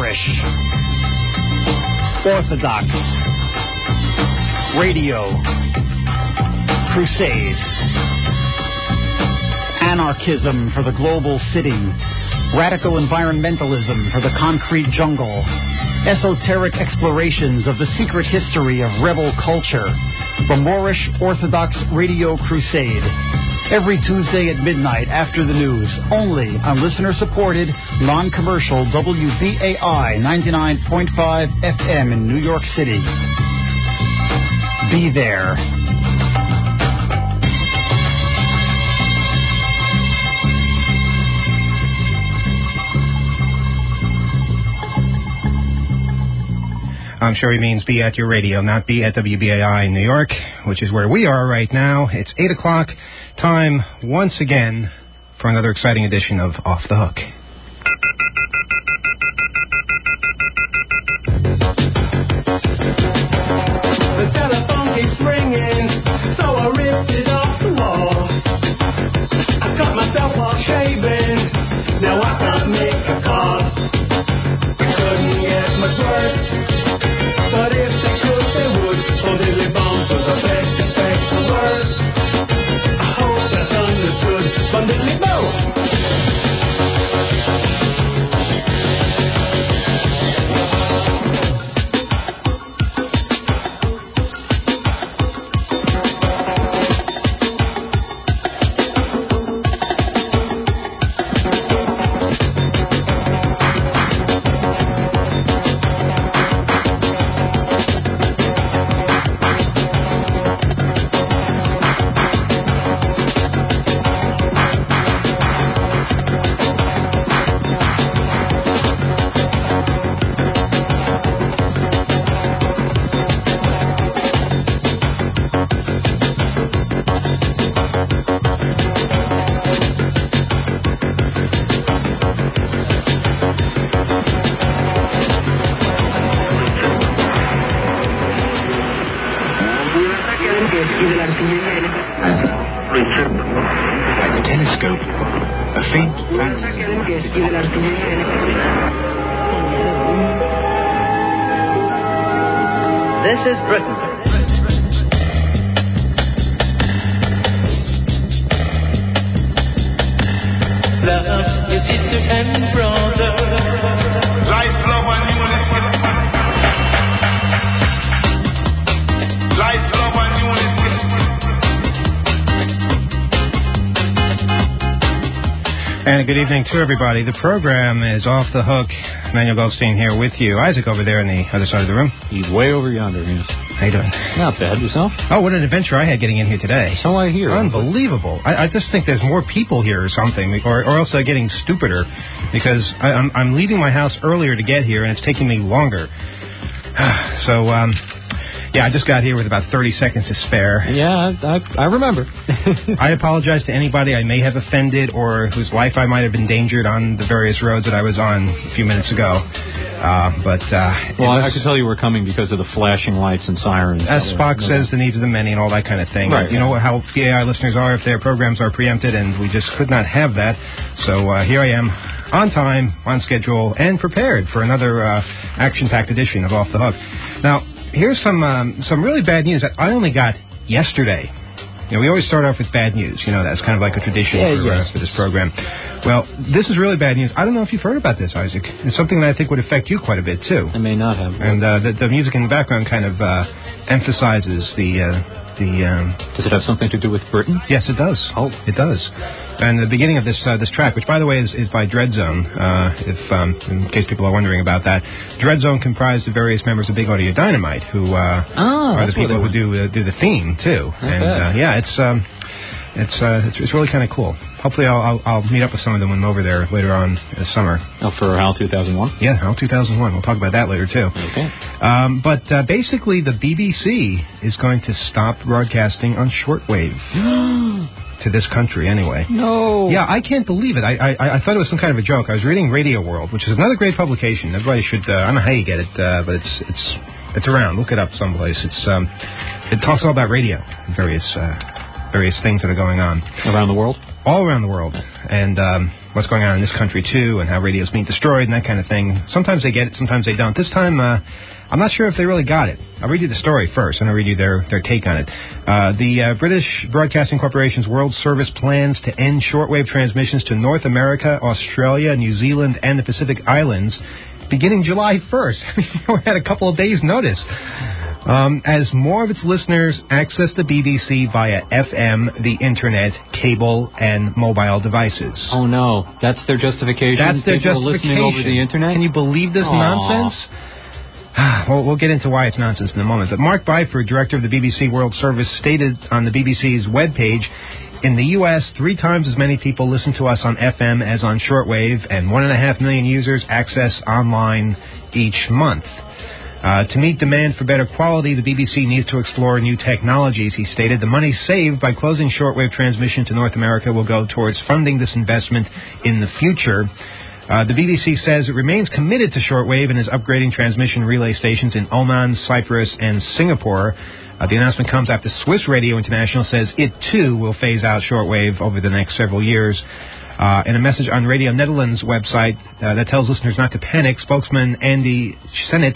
Moorish, Orthodox Radio Crusade. Anarchism for the global city. Radical environmentalism for the concrete jungle. Esoteric explorations of the secret history of rebel culture. The Moorish Orthodox Radio Crusade. Every Tuesday at midnight after the news. Only on listener-supported, non-commercial WBAI 99.5 FM in New York City. Be there. I'm sure he means be at your radio, not be at WBAI in New York, which is where we are right now. It's 8 o'clock. Time once again for another exciting edition of Off the Hook. The telephone keeps ringing, so I ripped it off the wall. I cut myself while shaving, now I can't make a call. It couldn't get much worse, but if they could, they would. So diddly bombs was a face-to-face the word. I hope that's understood. But diddly boom. This is Britain. Love your sister and brother. Life, love, and unity. Life, love, and unity. And good evening to everybody. The program is Off the Hook. Manuel Goldstein here with you. Isaac over there on the other side of the room. He's way over yonder, yes. How you doing? Not bad. Yourself? Oh, what an adventure I had getting in here today. So I hear. Unbelievable. I just think there's more people here or something, or else they're getting stupider, because I'm leaving my house earlier to get here, and it's taking me longer. So, yeah, I just got here with about 30 seconds to spare. Yeah, I remember. I apologize to anybody I may have offended or whose life I might have endangered on the various roads that I was on a few minutes ago. Well, I could tell you were coming because of the flashing lights and sirens. As Spock says, the needs of the many and all that kind of thing. Right. You know how PAI listeners are if their programs are preempted, and we just could not have that. So here I am, on time, on schedule, and prepared for another action-packed edition of Off the Hook. Now, here's some really bad news that I only got yesterday. You know, we always start off with bad news. You know, that's kind of like a tradition for this program. Well, this is really bad news. I don't know if you've heard about this, Isaac. It's something that I think would affect you quite a bit, too. I may not have. And the music in the background kind of emphasizes the... Does it have something to do with Britain? Yes, it does. Oh. It does. And the beginning of this track, which, by the way, is by Dreadzone, in case people are wondering about that. Dreadzone comprised of various members of Big Audio Dynamite, who are the people who do the theme, too. It's really kind of cool. Hopefully I'll meet up with some of them when I'm over there later on this summer. Oh, for HAL 2001? Yeah, HAL 2001. We'll talk about that later, too. Okay. But basically, the BBC is going to stop broadcasting on shortwave. To this country, anyway. No. Yeah, I can't believe it. I thought it was some kind of a joke. I was reading Radio World, which is another great publication. Everybody should... I don't know how you get it, but it's around. Look it up someplace. It talks all about radio and various things that are going on around the world. all around the world, and what's going on in this country, too, and how radio's being destroyed and that kind of thing. Sometimes they get it, sometimes they don't. This time, I'm not sure if they really got it. I'll read you the story first, and I'll read you their take on it. The British Broadcasting Corporation's World Service plans to end shortwave transmissions to North America, Australia, New Zealand, and the Pacific Islands beginning July 1st. We had a couple of days' notice. As more of its listeners access the BBC via FM, the Internet, cable, and mobile devices. Oh, no. That's their justification? That's their People justification. Listening over the Internet? Can you believe this nonsense? Well, we'll get into why it's nonsense in a moment. But Mark Byford, director of the BBC World Service, stated on the BBC's webpage, in the U.S., 3 times as many people listen to us on FM as on shortwave, and 1.5 million users access online each month. To meet demand for better quality, the BBC needs to explore new technologies, he stated. The money saved by closing shortwave transmission to North America will go towards funding this investment in the future. The BBC says it remains committed to shortwave and is upgrading transmission relay stations in Oman, Cyprus, and Singapore. The announcement comes after Swiss Radio International says it, too, will phase out shortwave over the next several years. In a message on Radio Netherlands' website that tells listeners not to panic, spokesman Andy Sennett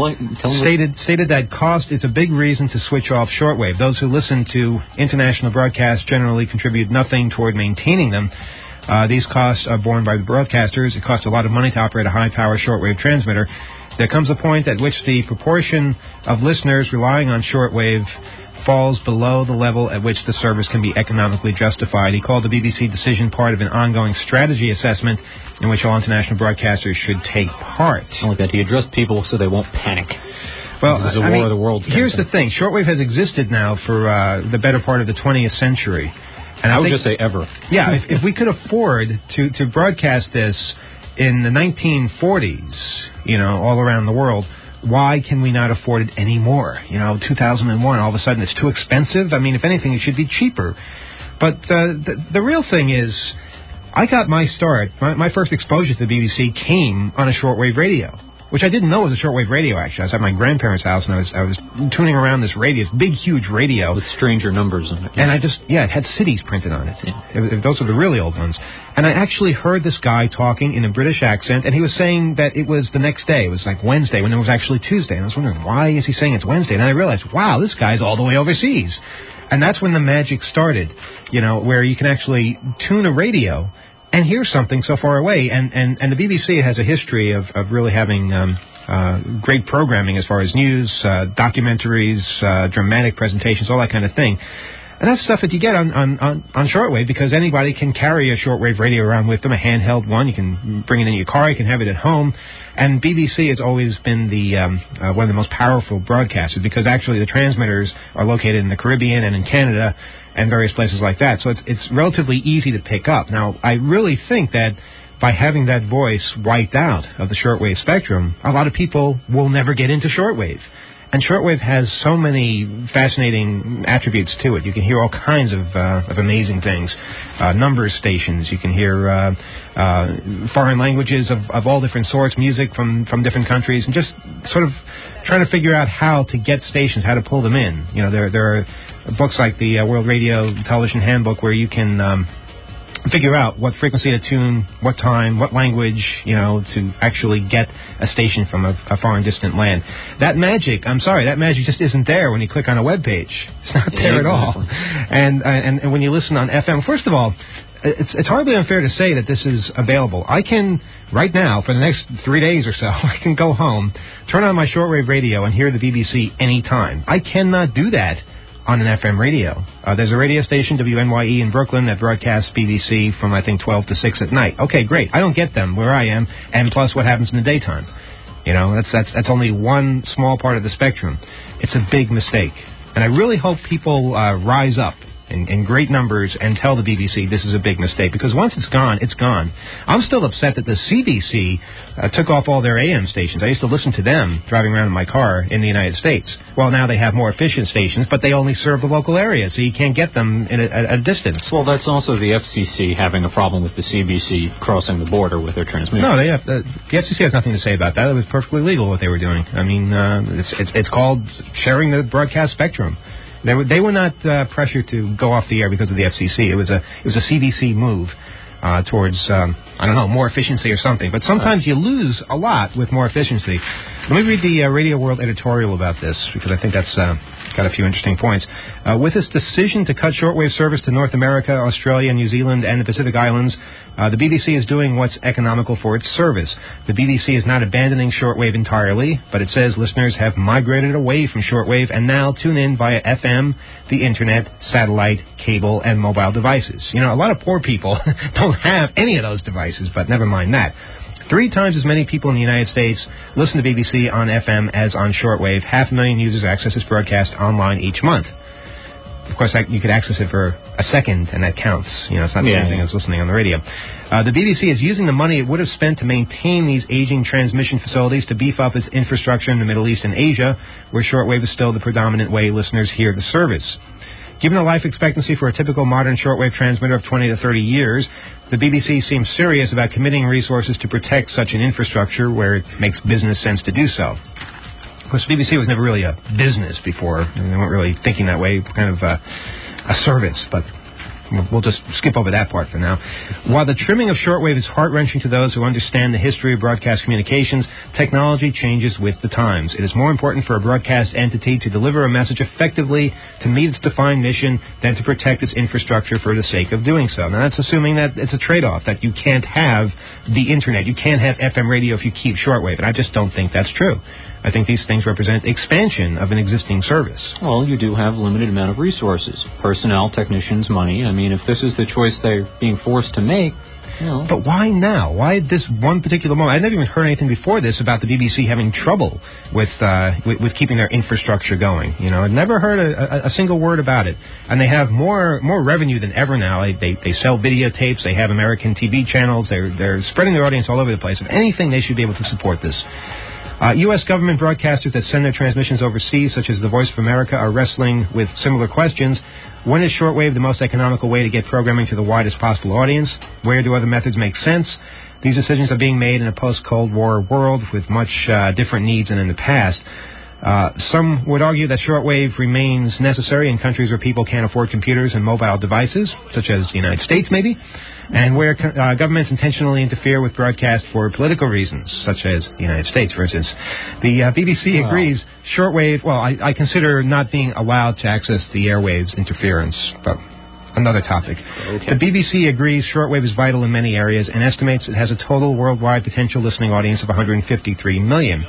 stated that cost is a big reason to switch off shortwave. Those who listen to international broadcasts generally contribute nothing toward maintaining them. These costs are borne by the broadcasters. It costs a lot of money to operate a high-power shortwave transmitter. There comes a point at which the proportion of listeners relying on shortwave falls below the level at which the service can be economically justified. He called the BBC decision part of an ongoing strategy assessment in which all international broadcasters should take part. I like that. He addressed people so they won't panic. Well, this is a war of the worlds. Here's the thing. Shortwave has existed now for the better part of the 20th century. And I would just say ever. Yeah, if we could afford to broadcast this in the 1940s, all around the world, why can we not afford it anymore? 2001, all of a sudden it's too expensive. I mean, if anything, it should be cheaper. But the real thing is, I got my start, my first exposure to the BBC came on a shortwave radio, which I didn't know was a shortwave radio, actually. I was at my grandparents' house, and I was tuning around this radio, this big, huge radio. With stranger numbers on it. And it had cities printed on it. Yeah. Those are the really old ones. And I actually heard this guy talking in a British accent, and he was saying that it was the next day. It was like Wednesday, when it was actually Tuesday. And I was wondering, why is he saying it's Wednesday? And then I realized, wow, this guy's all the way overseas. And that's when the magic started, where you can actually tune a radio and hear something so far away. And the BBC has a history of really having great programming as far as news, documentaries, dramatic presentations, all that kind of thing. And that's stuff that you get on shortwave, because anybody can carry a shortwave radio around with them, a handheld one. You can bring it in your car, you can have it at home. And BBC has always been the one of the most powerful broadcasters, because actually the transmitters are located in the Caribbean and in Canada and various places like that. So it's relatively easy to pick up. Now, I really think that by having that voice wiped out of the shortwave spectrum, a lot of people will never get into shortwave. And shortwave has so many fascinating attributes to it. You can hear all kinds of amazing things. Number stations. You can hear foreign languages of all different sorts, music from different countries, and just sort of trying to figure out how to get stations, how to pull them in. There are books like the World Radio Television Handbook where you can figure out what frequency to tune, what time, what language, to actually get a station from a foreign distant land. That magic just isn't there when you click on a web page. It's not there at all. And when you listen on FM, first of all, it's hardly unfair to say that this is available. I can, right now, for the next 3 days or so, I can go home, turn on my shortwave radio, and hear the BBC anytime. I cannot do that on an FM radio. There's a radio station, WNYE in Brooklyn, that broadcasts BBC from, I think, 12 to 6 at night. Okay, great. I don't get them where I am, and plus what happens in the daytime. That's only one small part of the spectrum. It's a big mistake. And I really hope people rise up in great numbers and tell the BBC this is a big mistake, because once it's gone, it's gone. I'm still upset that the CBC took off all their AM stations. I used to listen to them driving around in my car in the United States. Well, now they have more efficient stations, but they only serve the local area, so you can't get them at a distance. Well, that's also the FCC having a problem with the CBC crossing the border with their transmission. No, the FCC has nothing to say about that. It was perfectly legal what they were doing. I mean, it's called sharing the broadcast spectrum. They were not pressured to go off the air because of the FCC. It was a CBC move towards, more efficiency or something. But sometimes you lose a lot with more efficiency. Let me read the Radio World editorial about this, because I think that's got a few interesting points. With its decision to cut shortwave service to North America, Australia, New Zealand, and the Pacific Islands, the BBC is doing what's economical for its service. The BBC is not abandoning shortwave entirely, but it says listeners have migrated away from shortwave and now tune in via FM, the internet, satellite, cable, and mobile devices. You know, a lot of poor people don't have any of those devices, but never mind that. 3 times as many people in the United States listen to BBC on FM as on shortwave. 500,000 users access this broadcast online each month. Of course, you could access it for a second, and that counts. You know, it's not the same thing as listening on the radio. The BBC is using the money it would have spent to maintain these aging transmission facilities to beef up its infrastructure in the Middle East and Asia, where shortwave is still the predominant way listeners hear the service. Given the life expectancy for a typical modern shortwave transmitter of 20 to 30 years, the BBC seems serious about committing resources to protect such an infrastructure where it makes business sense to do so. Of course, the BBC was never really a business before, and they weren't really thinking that way, kind of a service, but we'll just skip over that part for now. While the trimming of shortwave is heart-wrenching to those who understand the history of broadcast communications, technology changes with the times. It is more important for a broadcast entity to deliver a message effectively to meet its defined mission than to protect its infrastructure for the sake of doing so. Now, that's assuming that it's a trade-off, that you can't have the Internet, you can't have FM radio if you keep shortwave, and I just don't think that's true. I think these things represent expansion of an existing service. Well, you do have limited amount of resources. Personnel, technicians, money. I mean, if this is the choice they're being forced to make, you know. But why now? Why at this one particular moment? I've never even heard anything before this about the BBC having trouble with keeping their infrastructure going. You know, I've never heard a single word about it. And they have more revenue than ever now. They sell videotapes. They have American TV channels. They're spreading their audience all over the place. If anything, they should be able to support this. U.S. government broadcasters that send their transmissions overseas, such as the Voice of America, are wrestling with similar questions. When is shortwave the most economical way to get programming to the widest possible audience? Where do other methods make sense? These decisions are being made in a post-Cold War world with much different needs than in the past. Some would argue that shortwave remains necessary in countries where people can't afford computers and mobile devices, such as the United States maybe, and where governments intentionally interfere with broadcast for political reasons, such as the United States, for instance. The BBC agrees shortwave, well, I consider not being allowed to access the airwaves interference, but another topic. Okay. The BBC agrees shortwave is vital in many areas and estimates it has a total worldwide potential listening audience of 153 million.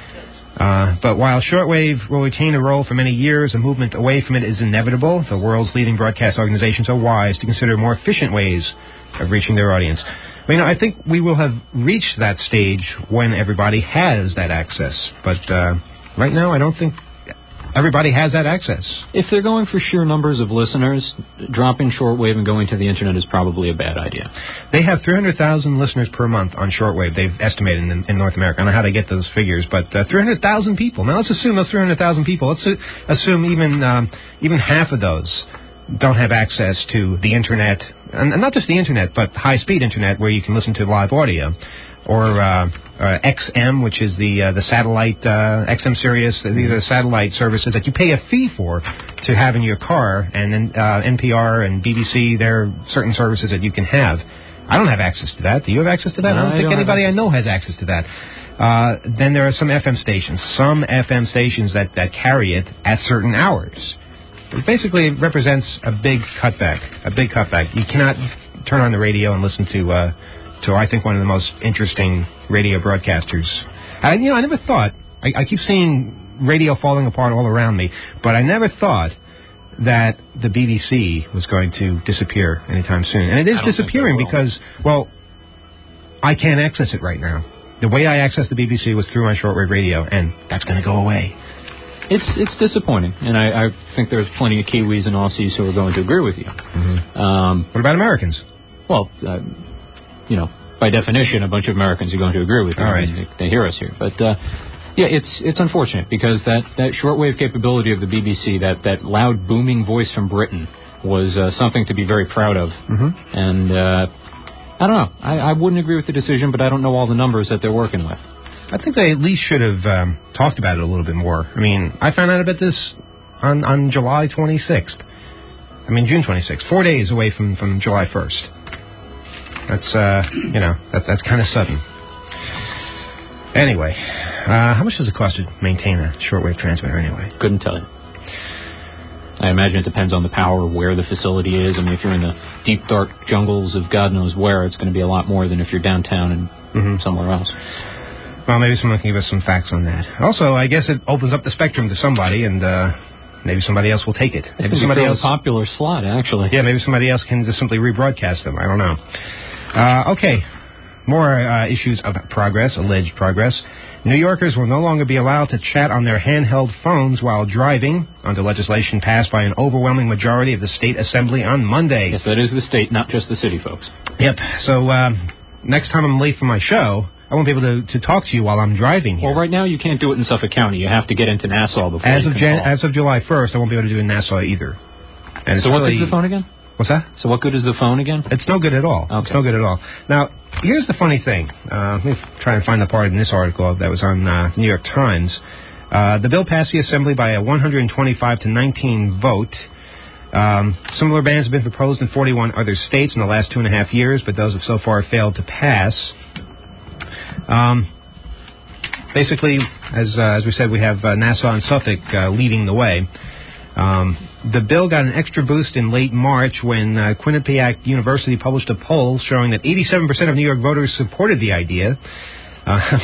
But while shortwave will retain a role for many years, a movement away from it is inevitable. The world's leading broadcast organizations are wise to consider more efficient ways of reaching their audience. I mean, I think we will have reached that stage when everybody has that access. But right now, I don't think everybody has that access. If they're going for sheer numbers of listeners, dropping shortwave and going to the Internet is probably a bad idea. They have 300,000 listeners per month on shortwave, they've estimated in North America. I don't know how they get those figures, but 300,000 people. Now, let's assume those 300,000 people, let's assume even half of those don't have access to the Internet, and not just the Internet, but high-speed Internet where you can listen to live audio. Or XM, which is the satellite, XM Sirius. These are satellite services that you pay a fee for to have in your car. And then NPR and BBC, there are certain services that you can have. I don't have access to that. Do you have access to that? No, I don't think anybody I know has access to that. Then there are some FM stations. Some FM stations that carry it at certain hours. It basically represents a big cutback. You cannot turn on the radio and listen to I think one of the most interesting radio broadcasters. I never thought, I keep seeing radio falling apart all around me, but I never thought that the BBC was going to disappear anytime soon. And it is disappearing because, well, I can't access it right now. The way I access the BBC was through my shortwave radio, and that's going to go away. It's disappointing, and I think there's plenty of Kiwis and Aussies who are going to agree with you. Mm-hmm. What about Americans? Well, by definition, a bunch of Americans are going to agree with you. All right. They hear us here. But, it's unfortunate because that shortwave capability of the BBC, that loud, booming voice from Britain, was something to be very proud of. Mm-hmm. And I don't know. I wouldn't agree with the decision, but I don't know all the numbers that they're working with. I think they at least should have talked about it a little bit more. I mean, I found out about this on July 26th. I mean, June 26th. 4 days away from July 1st. That's, that's kind of sudden. Anyway, how much does it cost to maintain a shortwave transmitter anyway? Couldn't tell you. I imagine it depends on the power, where the facility is. I mean, if you're in the deep, dark jungles of God knows where, it's going to be a lot more than if you're downtown and somewhere else. Well, maybe someone can give us some facts on that. Also, I guess it opens up the spectrum to somebody, and maybe somebody else will take it. Maybe somebody else. A popular slot, actually. Yeah, maybe somebody else can just simply rebroadcast them. I don't know. Okay, more issues of progress, alleged progress. New Yorkers will no longer be allowed to chat on their handheld phones while driving, under legislation passed by an overwhelming majority of the state assembly on Monday. Yes, that is the state, not just the city, folks. Yep. So next time I'm late for my show, I won't be able to talk to you while I'm driving here. Well, right now you can't do it in Suffolk County. You have to get into Nassau before as you of can call. As of July 1st, I won't be able to do it in Nassau either. And so what good is the phone again? What's that? So what good is the phone again? It's no good at all. Okay. It's no good at all. Now, here's the funny thing. Let me try and find the part in this article that was on New York Times. The bill passed the Assembly by a 125-19 vote. Similar bans have been proposed in 41 other states in the last 2.5 years, but those have so far failed to pass. Basically, as we said, we have Nassau and Suffolk leading the way. The bill got an extra boost in late March when Quinnipiac University published a poll showing that 87% of New York voters supported the idea. A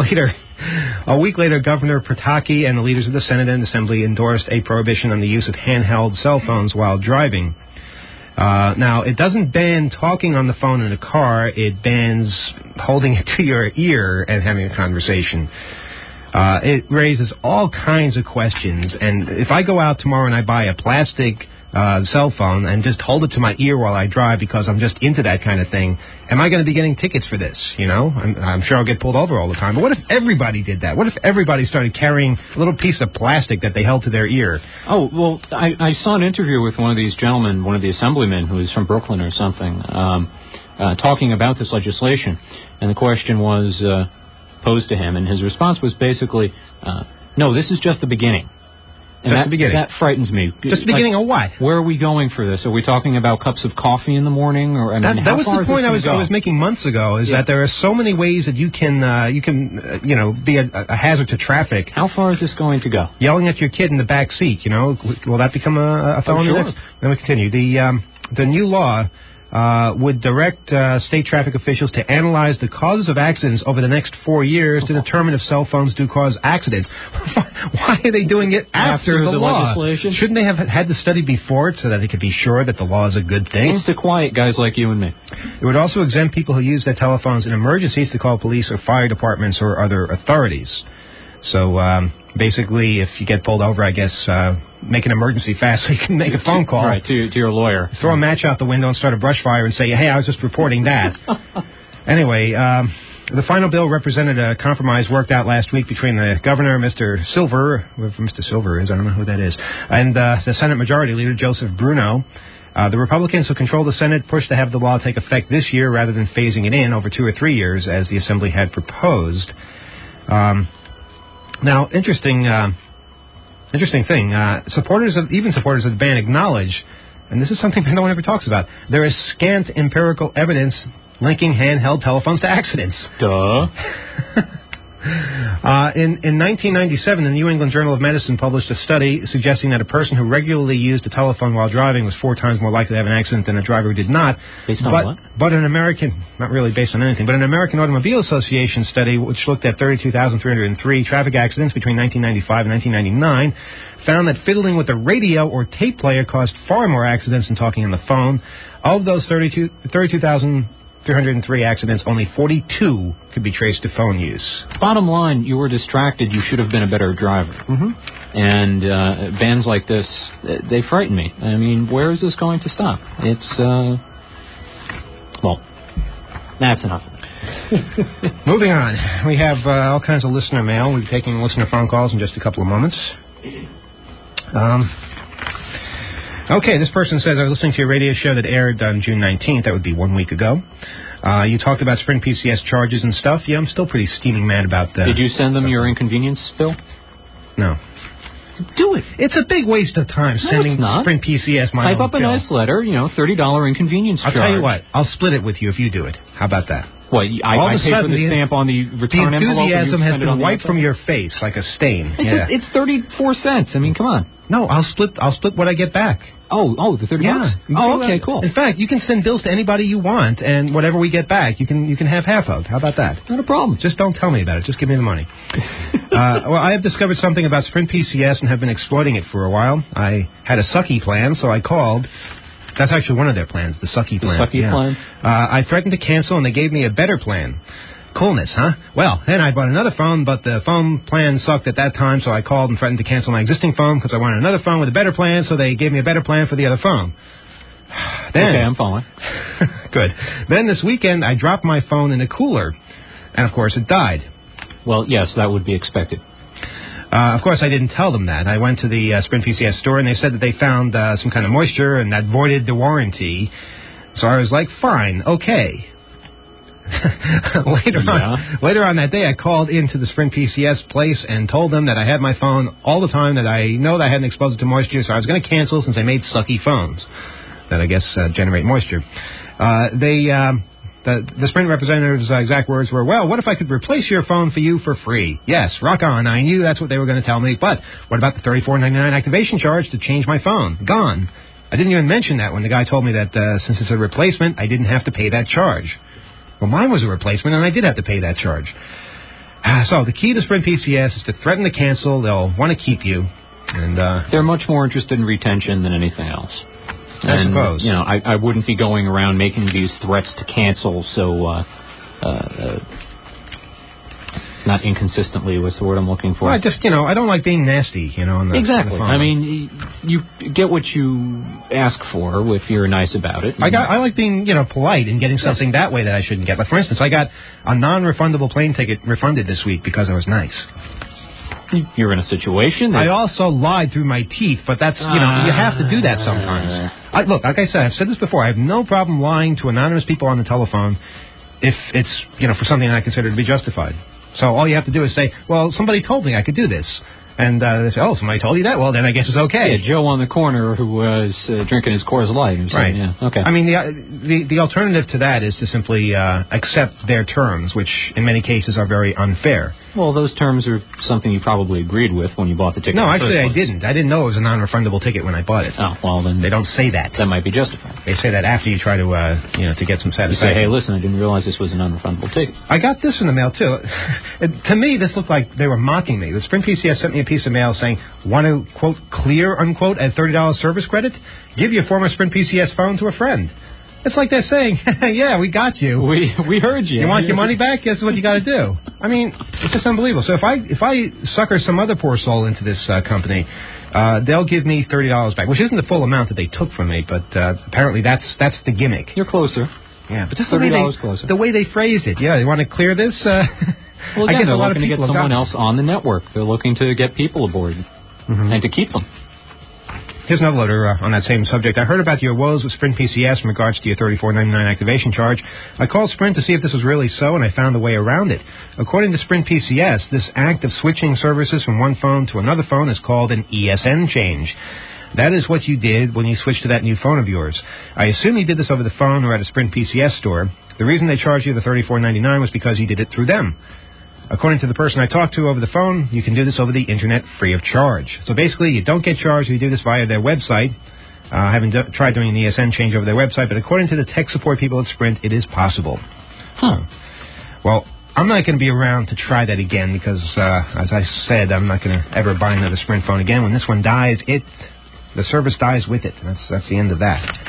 week later, Governor Pataki and the leaders of the Senate and Assembly endorsed a prohibition on the use of handheld cell phones while driving. Now, it doesn't ban talking on the phone in a car. It bans holding it to your ear and having a conversation. It raises all kinds of questions, and if I go out tomorrow and I buy a plastic cell phone and just hold it to my ear while I drive because I'm just into that kind of thing, am I going to be getting tickets for this? You know, I'm sure I'll get pulled over all the time. But what if everybody did that? What if everybody started carrying a little piece of plastic that they held to their ear? Oh, well, I saw an interview with one of these gentlemen, one of the assemblymen who is from Brooklyn or something, talking about this legislation, and the question was posed to him, and his response was basically, no, this is just the beginning. And just the beginning. That frightens me. Just the beginning of what? Where are we going for this? Are we talking about cups of coffee in the morning? Or that was the point I was making months ago, is that there are so many ways that you can be a hazard to traffic. How far is this going to go? Yelling at your kid in the back seat, will that become a felony? Oh, sure. Then we continue. The new law would direct state traffic officials to analyze the causes of accidents over the next 4 years to determine if cell phones do cause accidents. Why are they doing it after the law? Legislation? Shouldn't they have had the study before it so that they could be sure that the law is a good thing? It's to quiet guys like you and me. It would also exempt people who use their telephones in emergencies to call police or fire departments or other authorities. So basically, if you get pulled over, I guess make an emergency fast so you can make a phone call. Right, to your lawyer. Throw a match out the window and start a brush fire and say, hey, I was just reporting that. Anyway, the final bill represented a compromise worked out last week between the governor, Mr. Silver, whoever Mr. Silver is, I don't know who that is, and the Senate Majority Leader, Joseph Bruno. The Republicans who control the Senate pushed to have the law take effect this year rather than phasing it in over 2 or 3 years as the Assembly had proposed. Now, interesting thing. Supporters of the ban acknowledge, and this is something that no one ever talks about, there is scant empirical evidence linking handheld telephones to accidents. Duh. In 1997, the New England Journal of Medicine published a study suggesting that a person who regularly used a telephone while driving was 4 times more likely to have an accident than a driver who did not. Based on what? But an American, not really based on anything, but an American Automobile Association study which looked at 32,303 traffic accidents between 1995 and 1999 found that fiddling with the radio or tape player caused far more accidents than talking on the phone. Of those 32,303 accidents, only 42 could be traced to phone use. Bottom line, you were distracted. You should have been a better driver. Mm-hmm. And bans like this, they frighten me. I mean, where is this going to stop? It's, well, that's enough. Moving on. We have all kinds of listener mail. We'll be taking listener phone calls in just a couple of moments. Okay, this person says, I was listening to your radio show that aired on June 19th. That would be 1 week ago. You talked about Sprint PCS charges and stuff. Yeah, I'm still pretty steaming mad about that. Did you send them your inconvenience bill? No. Do it. It's a big waste of time sending it's not. Sprint PCS my Type own up a bill. nice letter, $30 inconvenience I'll charge. tell you what, I'll split it with you if you do it. How about that? What, All I of a pay for sudden, the stamp on the The return envelope? enthusiasm has been wiped from from your face like a stain. It's 34 cents. I mean, come on. No, I'll split what I get back. Oh, the $30? Yeah. Oh, okay, cool. In fact, you can send bills to anybody you want, and whatever we get back, you can have half of. How about that? Not a problem. Just don't tell me about it. Just give me the money. Well, I have discovered something about Sprint PCS and have been exploiting it for a while. I had a sucky plan, so I called. That's actually one of their plans, the sucky plan. The sucky plan? I threatened to cancel, and they gave me a better plan. Coolness, huh? Well, then I bought another phone, but the phone plan sucked at that time, so I called and threatened to cancel my existing phone because I wanted another phone with a better plan, so they gave me a better plan for the other phone. Then, okay, I'm following. Good. Then this weekend, I dropped my phone in a cooler, and of course it died. Well, yes, that would be expected. Of course, I didn't tell them that. I went to the Sprint PCS store, and they said that they found some kind of moisture, and that voided the warranty. So I was like, fine, okay. Later on that day, I called into the Sprint PCS place and told them that I had my phone all the time, that I know that I hadn't exposed it to moisture, so I was going to cancel since they made sucky phones that I guess generate moisture. The Sprint representative's exact words were, well, what if I could replace your phone for you for free? Yes, rock on. I knew that's what they were going to tell me. But what about the $34.99 activation charge to change my phone? Gone. I didn't even mention that when the guy told me that since it's a replacement, I didn't have to pay that charge. Well, mine was a replacement, and I did have to pay that charge. So the key to Sprint PCS is to threaten to cancel. They'll want to keep you. And they're much more interested in retention than anything else. I suppose. I wouldn't be going around making these threats to cancel so, not inconsistently, what's the word I'm looking for? Well, I don't like being nasty, on the Exactly. on the phone. I mean, you get what you ask for if you're nice about it. I like being, polite and getting something that way that I shouldn't get. Like, for instance, I got a non-refundable plane ticket refunded this week because I was nice. You're in a situation. I also lied through my teeth, but that's, you have to do that sometimes. Look, like I said, I've said this before, I have no problem lying to anonymous people on the telephone if it's, for something I consider to be justified. So all you have to do is say, well, somebody told me I could do this. And they say, oh, somebody told you that? Well, then I guess it's okay. Yeah, Joe on the corner who was drinking his Coors Light. Right. Yeah, okay. I mean, the alternative to that is to simply accept their terms, which in many cases are very unfair. Well, those terms are something you probably agreed with when you bought the ticket. No, actually, I didn't. I didn't know it was a non-refundable ticket when I bought it. Oh, well, then... They don't say that. That might be justified. They say that after you try to, to get some satisfaction. You say, hey, listen, I didn't realize this was a non-refundable ticket. I got this in the mail, too. To me, this looked like they were mocking me. The Sprint PCS sent me a piece of mail saying, want to, quote, clear, unquote, at $30 service credit? Give your former Sprint PCS phone to a friend. It's like they're saying, yeah, we got you. We heard you. You want your money back? Guess what you got to do. I mean, it's just unbelievable. So if I sucker some other poor soul into this company, they'll give me $30 back, which isn't the full amount that they took from me, but apparently that's the gimmick. You're closer. Yeah, but just $30 closer. The way they phrased it. Yeah, they want to clear this. Well, again, I guess they're a lot of looking to people get someone else on the network. They're looking to get people aboard and to keep them. Here's another letter on that same subject. I heard about your woes with Sprint PCS in regards to your $34.99 activation charge. I called Sprint to see if this was really so, and I found a way around it. According to Sprint PCS, this act of switching services from one phone to another phone is called an ESN change. That is what you did when you switched to that new phone of yours. I assume you did this over the phone or at a Sprint PCS store. The reason they charged you the $34.99 was because you did it through them. According to the person I talked to over the phone, you can do this over the Internet free of charge. So basically, you don't get charged if you do this via their website. I haven't tried doing an ESN change over their website, but according to the tech support people at Sprint, it is possible. Well, I'm not going to be around to try that again because, as I said, I'm not going to ever buy another Sprint phone again. When this one dies, the service dies with it. That's the end of that.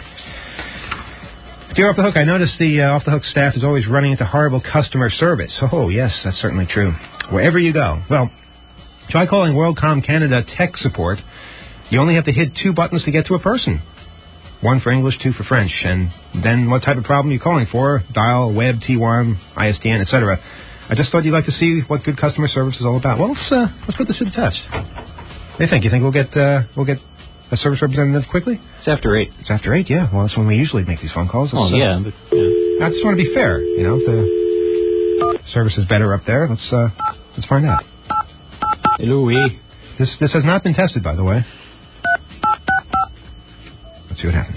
Dear Off the Hook, I noticed the Off the Hook staff is always running into horrible customer service. Oh, yes, that's certainly true. Wherever you go. Well, try calling WorldCom Canada Tech Support. You only have to hit 2 buttons to get to a person. 1 for English, 2 for French. And then what type of problem you're calling for? Dial, web, T1, ISDN, etc. I just thought you'd like to see what good customer service is all about. Well, let's put this to the test. What do you think? You think we'll get a service representative quickly? It's after 8. It's after 8, yeah. Well, that's when we usually make these phone calls. Oh, yeah. But, I just want to be fair. If the service is better up there, let's find out. Hello, This has not been tested, by the way. Let's see what happens.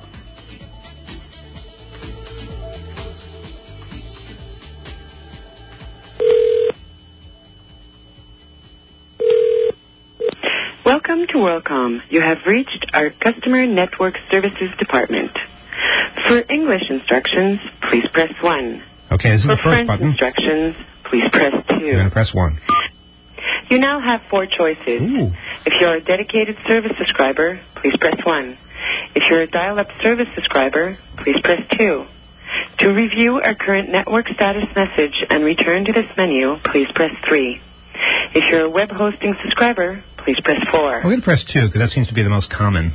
Welcome to WorldCom. You have reached our Customer Network Services Department. For English instructions, please press 1. Okay, this is For the first French button. instructions, please press 2. You're going to press 1. You now have 4 choices. Ooh. If you're a dedicated service subscriber, please press 1. If you're a dial-up service subscriber, please press 2. To review our current network status message and return to this menu, please press 3. If you're a web hosting subscriber, please press 4. I'm going to press 2 because that seems to be the most common.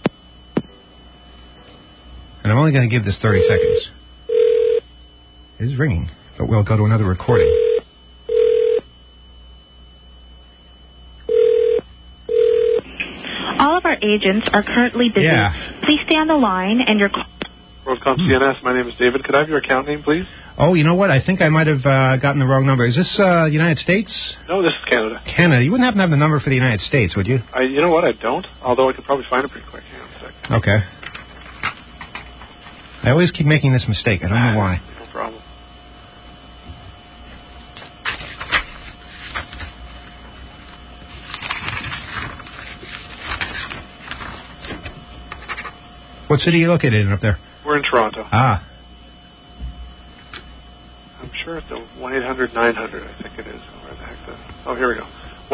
And I'm only going to give this 30 seconds. It is ringing, but we'll go to another recording. All of our agents are currently busy. Yeah. Please stay on the line and your... WorldCom CNS, my name is David. Could I have your account name, please? Oh, you know what? I think I might have gotten the wrong number. Is this United States? No, this is Canada. Canada. You wouldn't happen to have the number for the United States, would you? You know what? I don't, although I could probably find it pretty quick. Hang on a second. Okay. I always keep making this mistake. I don't know why. No problem. What city are you located in up there? We're in Toronto. Ah. I'm sure it's the 1-800-900, I think it is. Where the heck that? Oh, here we go.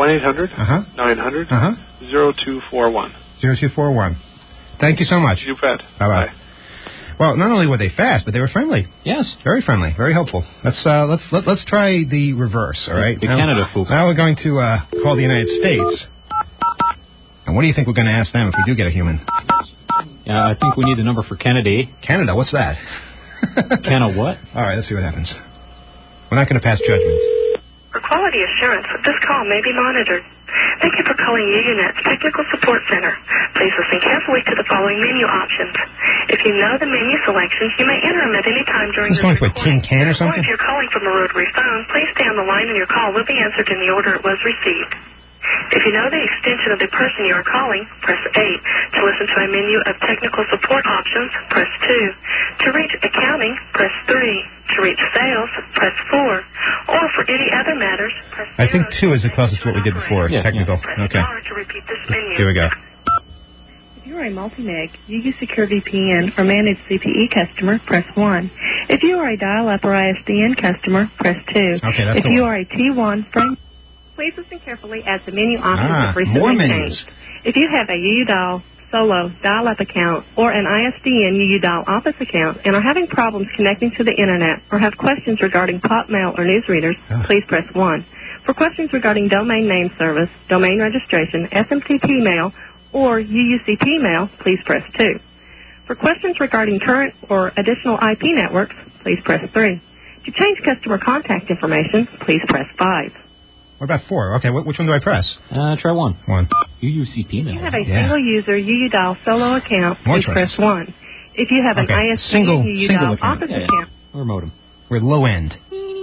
1-800-900-0241. 0241. Thank you so much. You bet. Bye-bye. Bye. Well, not only were they fast, but they were friendly. Yes. Very friendly. Very helpful. Let's try the reverse, all right? The Canada fool. Now we're going to call the United States. And what do you think we're going to ask them if we do get a human? I think we need the number for Kennedy. Canada, what's that? Canada what? All right, let's see what happens. We're not going to pass judgment. For quality assurance, this call may be monitored. Thank you for calling UUNet's Technical Support Center. Please listen carefully to the following menu options. If you know the menu selections, you may enter them at any time during Is this this going to a tin can or Or something? if you're calling from a rotary phone, please stay on the line and your call will be answered in the order it was received. If you know the extension of the person you are calling, press 8. To listen to a menu of technical support options, press 2. To reach accounting, press 3. To reach sales, press 4. Or for any other matters, press 0. I think 2 is the closest to what we did before. Yeah, Technical. Press Okay. star to repeat this menu. Here we go. If you are a multi-meg, UU Secure VPN, or managed CPE customer, press 1. If you are a dial-up or ISDN customer, press 2. Okay, that's if the you one. are a T1 frame... Please listen carefully as the menu options have more recently menus. changed. If you have a UUDial Solo dial-up account or an ISDN UUDial Office account and are having problems connecting to the Internet or have questions regarding pop mail or newsreaders, please press 1. For questions regarding domain name service, domain registration, SMTP mail, or UUCP mail, please press 2. For questions regarding current or additional IP networks, please press 3. To change customer contact information, please press 5. What about 4? Okay, which one do I press? Try 1. 1. UUCP If now. you have a single user UUDial Solo account, More please press choices. 1. If you have an Okay, ISDN single UUDial account. Office Yeah, yeah. account, Or modem. We're low end.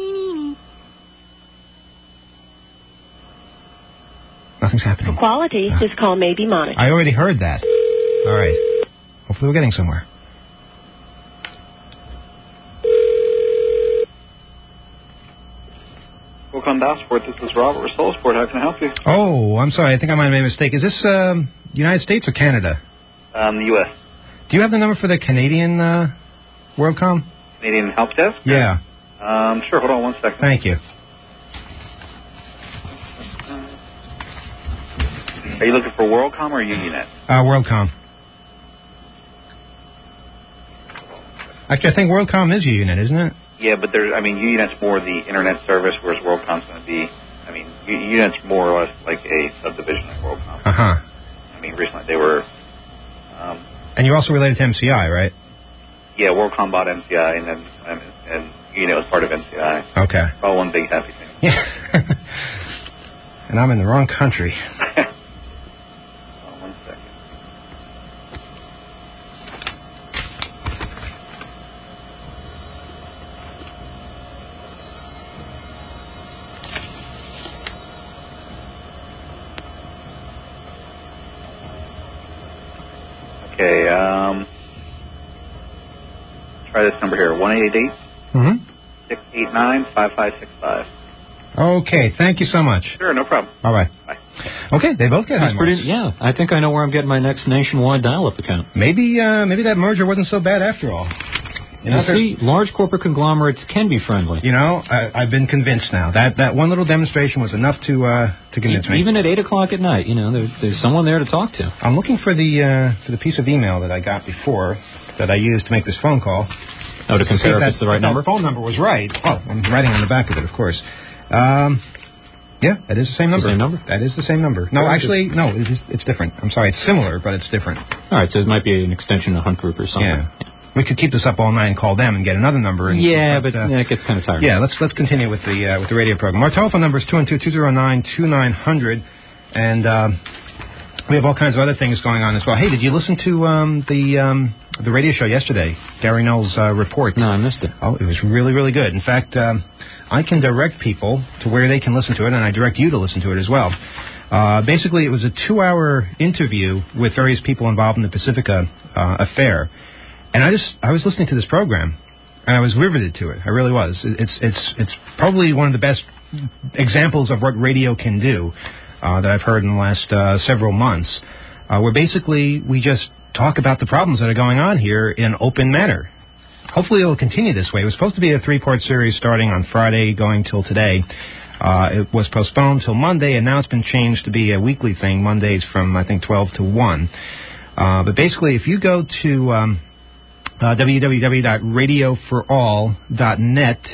Nothing's happening. for quality, this call may be monitored. I already heard that. All right. Hopefully we're getting somewhere. Welcome to Passport. This is Robert with Soulsport. How can I help you? Oh, I'm sorry. I think I might have made a mistake. Is this United States or Canada? The U.S. Do you have the number for the Canadian WorldCom? Canadian Help Desk? Yeah. Sure. Hold on 1 second. Thank you. Are you looking for WorldCom or UUNet? WorldCom. Actually, I think WorldCom is UUNet, isn't it? Yeah, but UUNet's more the internet service, whereas WorldCom's going to be, UUNet's more or less like a subdivision of WorldCom. Uh-huh. Recently they were... And you're also related to MCI, right? Yeah, WorldCom bought MCI, and then and UUNet was part of MCI. Okay. All one big happy thing. Yeah. And I'm in the wrong country. Hold on 1 second. try this number here, 1-888-689-5565. Okay, thank you so much. Sure, no problem. All right. Bye. Okay, they both get high marks. Yeah, I think I know where I'm getting my next nationwide dial-up account. Maybe that merger wasn't so bad after all. You see, large corporate conglomerates can be friendly. You know, I've been convinced now. That one little demonstration was enough to convince me. Even at 8 o'clock at night, you know, there's someone there to talk to. I'm looking for the piece of email that I got before that I used to make this phone call. Oh, to compare if it's the right number? That phone number was right. Oh, I'm writing on the back of it, of course. Yeah, that is the same number. The same number? That is the same number. No, actually, no, it's different. I'm sorry, it's similar, but it's different. All right, so it might be an extension of Hunt Group or something. Yeah. We could keep this up all night and call them and get another number. And, but it gets kind of tiring. Yeah, let's continue with the radio program. Our telephone number is 212-209-2900, and we have all kinds of other things going on as well. Hey, did you listen to the radio show yesterday, Gary Null's report? No, I missed it. Oh, it was really, really good. In fact, I can direct people to where they can listen to it, and I direct you to listen to it as well. Basically, it was a 2-hour interview with various people involved in the Pacifica affair. And I was listening to this program, and I was riveted to it. I really was. It's probably one of the best examples of what radio can do that I've heard in the last several months, where basically we just talk about the problems that are going on here in an open manner. Hopefully it will continue this way. It was supposed to be a 3-part series starting on Friday, going till today. It was postponed till Monday, and now it's been changed to be a weekly thing, Mondays from, I think, 12 to 1. But basically, if you go to www.radioforall.net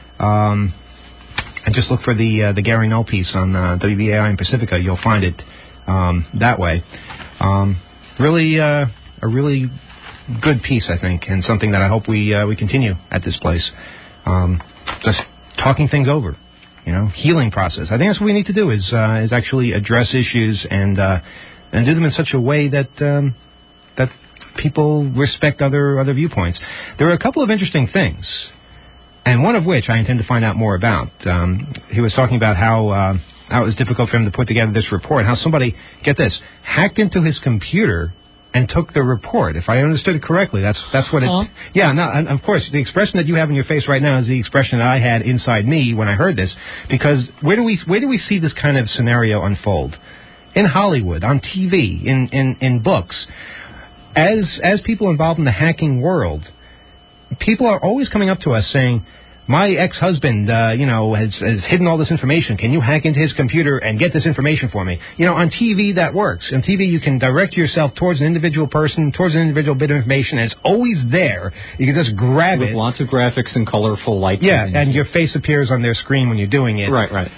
and just look for the Gary Null piece on WBAI in Pacifica, you'll find it that way. Really, a really good piece, I think, and something that I hope we continue at this place. Just talking things over, you know, healing process. I think that's what we need to do is actually address issues and do them in such a way that that people respect other viewpoints. There are a couple of interesting things, and one of which I intend to find out more about. He was talking about how it was difficult for him to put together this report, how somebody, get this, hacked into his computer and took the report. If I understood it correctly, that's what it... Yeah, no, and of course, the expression that you have in your face right now is the expression that I had inside me when I heard this, because where do we see this kind of scenario unfold? In Hollywood, on TV, in books. As people involved in the hacking world, people are always coming up to us saying, my ex-husband, has hidden all this information. Can you hack into his computer and get this information for me? You know, on TV, that works. On TV, you can direct yourself towards an individual person, towards an individual bit of information, and it's always there. You can just grab it. With lots of graphics and colorful lights. Yeah, and your face appears on their screen when you're doing it. Right.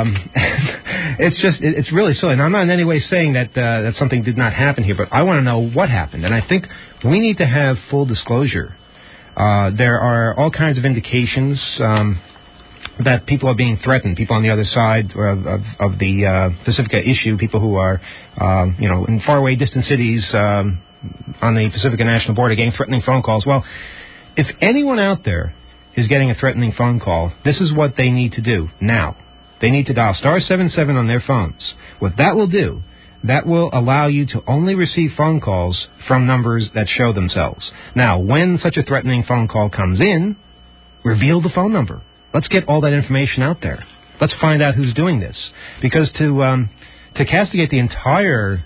It's really silly. And I'm not in any way saying that something did not happen here, but I want to know what happened. And I think we need to have full disclosure. There are all kinds of indications that people are being threatened. People on the other side of the Pacifica issue, people who are, in faraway distant cities on the Pacifica National Border getting threatening phone calls. Well, if anyone out there is getting a threatening phone call, this is what they need to do now. They need to dial *77 on their phones. What that will do, that will allow you to only receive phone calls from numbers that show themselves. Now, when such a threatening phone call comes in, reveal the phone number. Let's get all that information out there. Let's find out who's doing this. Because to castigate the entire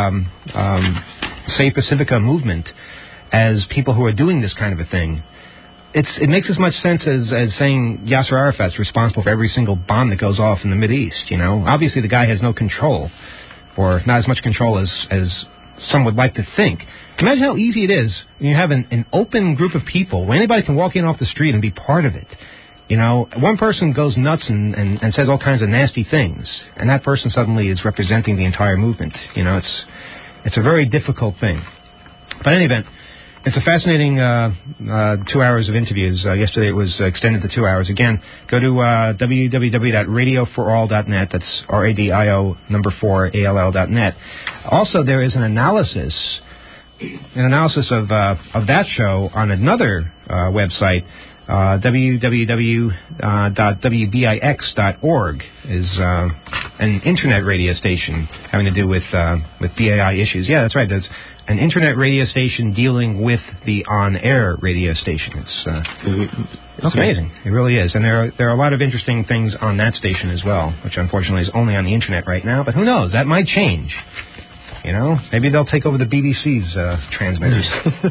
Save Pacifica movement as people who are doing this kind of a thing, it makes as much sense as saying Yasser Arafat's responsible for every single bomb that goes off in the Mideast. You know, obviously the guy has no control, or not as much control as some would like to think. Imagine how easy it is when you have an open group of people where anybody can walk in off the street and be part of it. You know, one person goes nuts and says all kinds of nasty things, and that person suddenly is representing the entire movement. You know, it's a very difficult thing. But in any event, it's a fascinating 2 hours of interviews. Yesterday it was extended to 2 hours. Again, go to www.radioforall.net. That's RADIO4ALL.net. Also, there is an analysis of that show on another website, www.wbix.org is an internet radio station having to do with BAI issues. Yeah, that's right. There's an internet radio station dealing with the on-air radio station. It's amazing. It really is. And there are a lot of interesting things on that station as well, which unfortunately is only on the internet right now. But who knows? That might change. You know, maybe they'll take over the BBC's transmitters.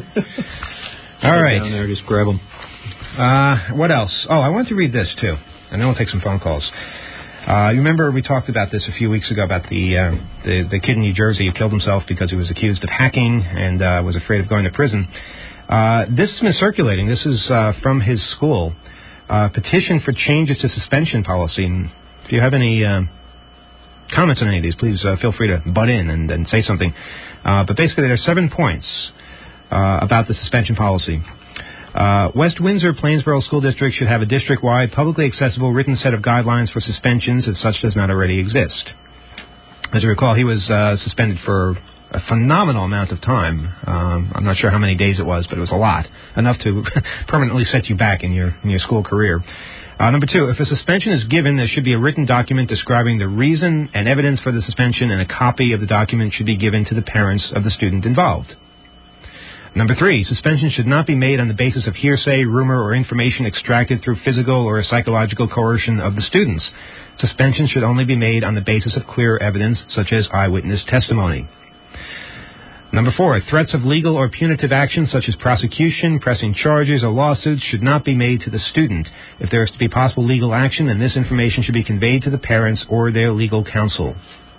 All right. Down there, just grab them. What else? Oh, I wanted to read this, too. And then we'll take some phone calls. You remember we talked about this a few weeks ago about the kid in New Jersey who killed himself because he was accused of hacking and was afraid of going to prison. This has been circulating. This is from his school. Petition for changes to suspension policy. And if you have any comments on any of these, please feel free to butt in and say something. But basically, there are 7 points about the suspension policy. West Windsor Plainsboro School District should have a district-wide, publicly accessible written set of guidelines for suspensions if such does not already exist. As you recall, he was suspended for a phenomenal amount of time. I'm not sure how many days it was, but it was a lot. Enough to permanently set you back in your school career. Number 2, if a suspension is given, there should be a written document describing the reason and evidence for the suspension, and a copy of the document should be given to the parents of the student involved. Number 3, suspension should not be made on the basis of hearsay, rumor, or information extracted through physical or psychological coercion of the students. Suspension should only be made on the basis of clear evidence, such as eyewitness testimony. Number 4, threats of legal or punitive action, such as prosecution, pressing charges, or lawsuits, should not be made to the student. If there is to be possible legal action, then this information should be conveyed to the parents or their legal counsel.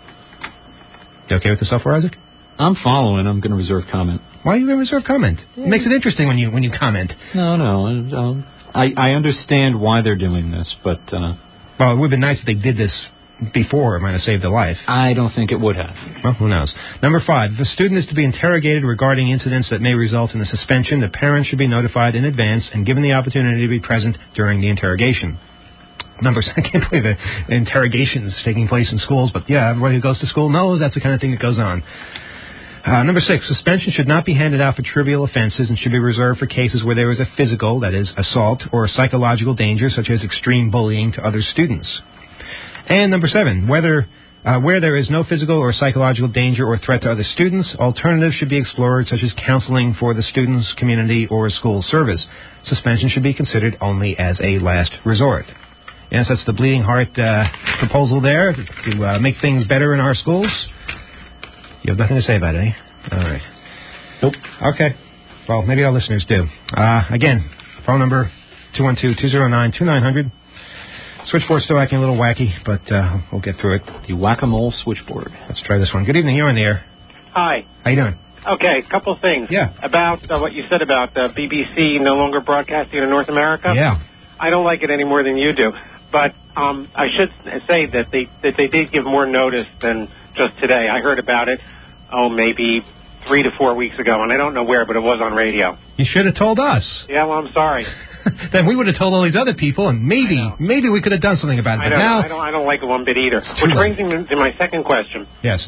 You okay with this so far, Isaac? I'm following. I'm going to reserve comment. Why are you going to reserve comment? It makes it interesting when you comment. No. I understand why they're doing this, but... well, it would have been nice if they did this before. It might have saved a life. I don't think it would have. Well, who knows? Number 5, if a student is to be interrogated regarding incidents that may result in a suspension, the parent should be notified in advance and given the opportunity to be present during the interrogation. I can't believe the interrogations taking place in schools, but yeah, everybody who goes to school knows that's the kind of thing that goes on. Number 6, suspension should not be handed out for trivial offenses and should be reserved for cases where there is a physical, that is, assault, or a psychological danger, such as extreme bullying to other students. And number 7, where there is no physical or psychological danger or threat to other students, alternatives should be explored, such as counseling for the student's community or school service. Suspension should be considered only as a last resort. Yes, that's the Bleeding Heart proposal there to make things better in our schools. You have nothing to say about it, eh? All right. Nope. Okay. Well, maybe our listeners do. Again, phone number 212-209-2900. Switchboard's still acting a little wacky, but we'll get through it. The whack-a-mole switchboard. Let's try this one. Good evening. You're on the air. Hi. How you doing? Okay, a couple things. Yeah. About what you said about BBC no longer broadcasting in North America. Yeah. I don't like it any more than you do. But I should say that they did give more notice than just today. I heard about it, maybe 3 to 4 weeks ago, and I don't know where, but it was on radio. You should have told us. Yeah, well, I'm sorry. Then we would have told all these other people, and maybe we could have done something about it. But now I don't like it one bit either. Which brings me to my second question. Yes.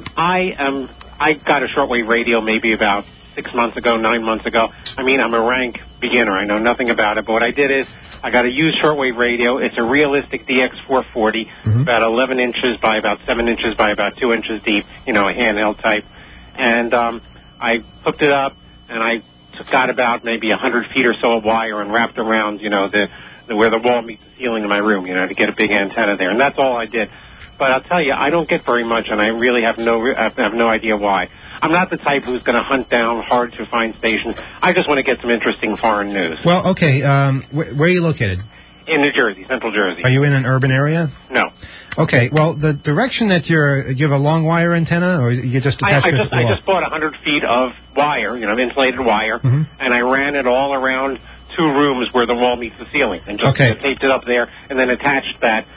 I got a shortwave radio maybe about 6 months ago, 9 months ago. I mean, I'm a rank beginner. I know nothing about it. But what I did is I got a used shortwave radio. It's a realistic DX440, about 11 inches by about 7 inches by about 2 inches deep, a handheld type. And I hooked it up, and I got about maybe 100 feet or so of wire and wrapped around, where the wall meets the ceiling in my room, to get a big antenna there. And that's all I did. But I'll tell you, I don't get very much, and I really have no idea why. I'm not the type who's going to hunt down hard-to-find stations. I just want to get some interesting foreign news. Well, okay. Where are you located? In New Jersey, Central Jersey. Are you in an urban area? No. Okay. Well, the direction that you have a long wire antenna, or you just attached it to the wall? I just bought 100 feet of wire, insulated wire, and I ran it all around 2 rooms where the wall meets the ceiling, and just taped it up there, and then attached that